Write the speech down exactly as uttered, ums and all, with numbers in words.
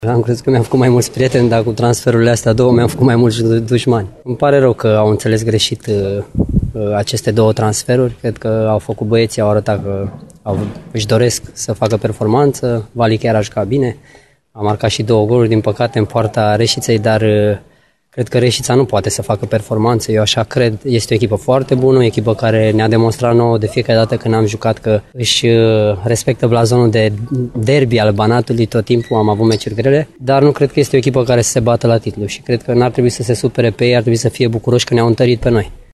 Am crezut că mi-am făcut mai mulți prieteni, dar cu transferurile astea două mi-am făcut mai mulți dușmani. Îmi pare rău că au înțeles greșit uh, aceste două transferuri. Cred că au făcut băieții, au arătat că au, își doresc să facă performanță. Vali chiar a jucat bine, a marcat și două goluri, din păcate, în poarta Reșiței, dar uh, cred că Reșița nu poate să facă performanță. Eu așa cred, este o echipă foarte bună, o echipă care ne-a demonstrat nouă de fiecare dată când am jucat că își respectă blazonul de derby al Banatului, tot timpul am avut meciuri grele, dar nu cred că este o echipă care să se bată la titlu și cred că n-ar trebui să se supere pe ei, ar trebui să fie bucuroși că ne-au întărit pe noi.